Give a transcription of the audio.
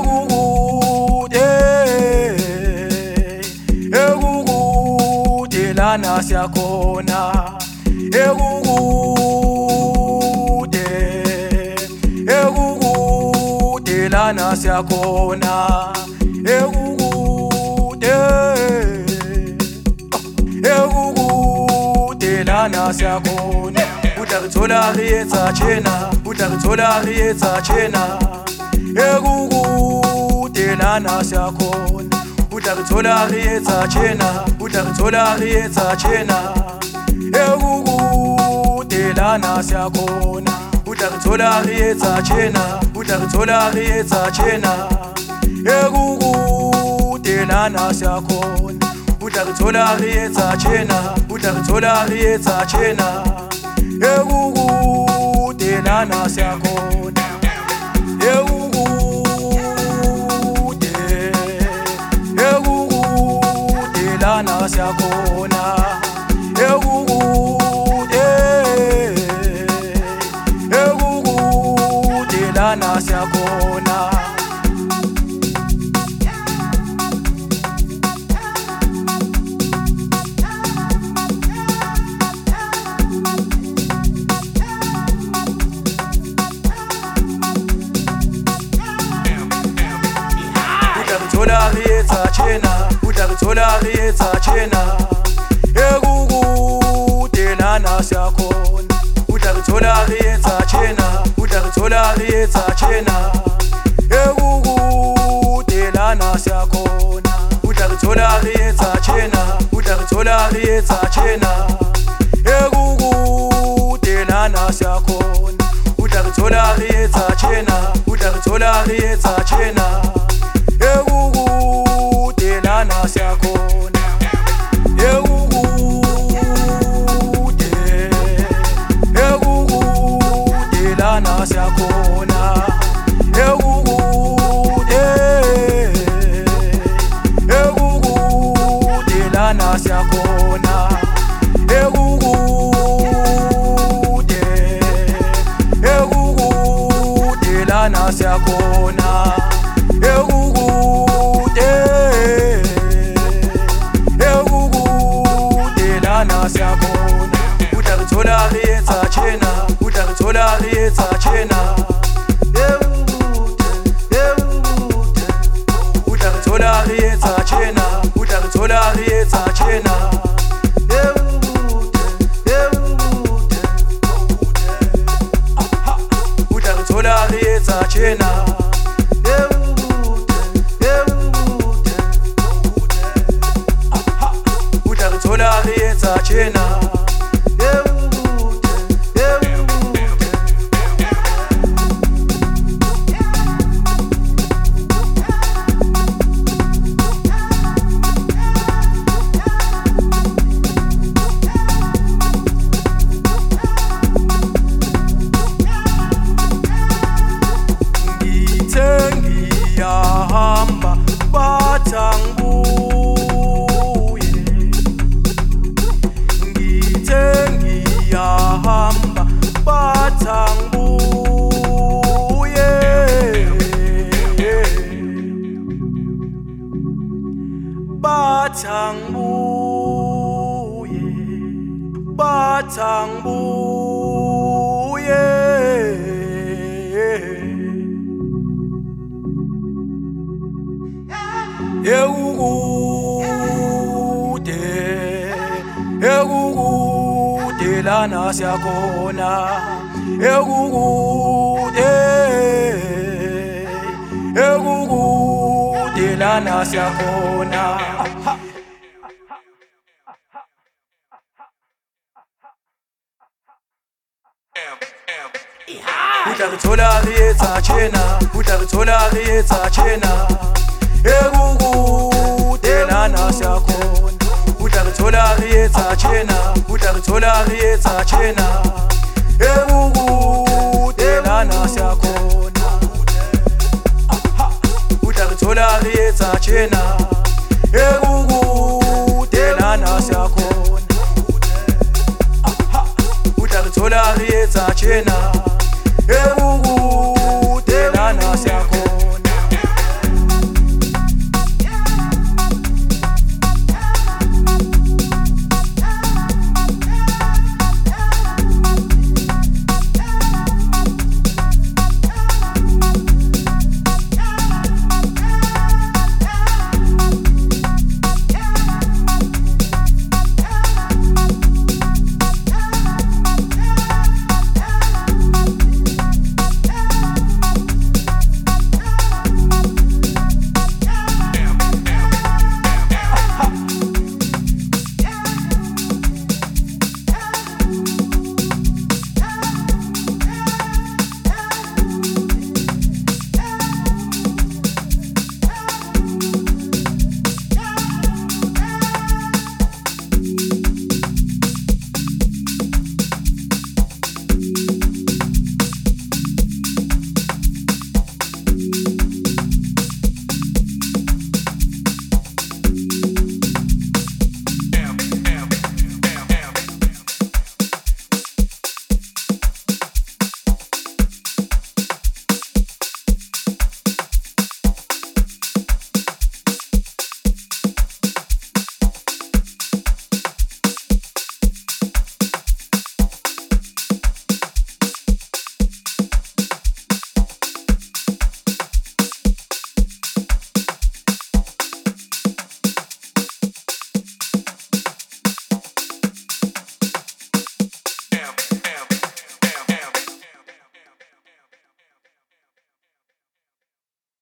ekukude ekukude lana siyakhona ekukude ekukude lana siyakhona ekukude ekukude lana siyakhona utla re thola re etsa tjena utla re thola re etsa tjena ekukude lana siyakhona utla re thola re etsa tjena utla re thola re etsa tjena ekukude lana siyakhona utla re thola re etsa tjena utla re thola re etsa tjena ekukude lana siyakhona utla re thola re etsa tjena utla re thola re etsa tjena ekukude lana siyakhona ekukude ekukude lana siyakhona ekukude ekukude lana siyakhona thola re etsa tjena utla re thola re etsa tjena ekukude lana siyakhona utla re thola re etsa tjena utla re thola re etsa tjena ekukude lana siyakhona utla re thola re etsa tjena utla re thola re etsa tjena ekukude lana siyakhona utla re thola re etsa tjena utla re thola re etsa tjena ekukude lana siyakhona ekukude ekukude lana siyakhona ekukude ekukude lana siyakhona ekukude ekukude lana siyakhona ekukude ekukude lana siyakhona utla re thola re etsa tjena utla re thola re etsa tjena ekukude utla re thola re etsa tjena utla re thola re etsa tjena utla re thola re etsa tjena thola re etsa tjena ngithe ngiyahamba bathangibuye ngiyahamba bathangibuye bathangibuye bathangibuye ekukude ekukude lana siyakhona ekukude ekukude lana siyakhona utla re thola re etsa tjena utla re thola re etsa tjena ekukude lana siyakhona utla re thola re etsa tjena utla re thola re etsa tjena ekukude lana siyakhona utla re thola re etsa tjena ekukude lana siyakhona utla re thola re etsa tjena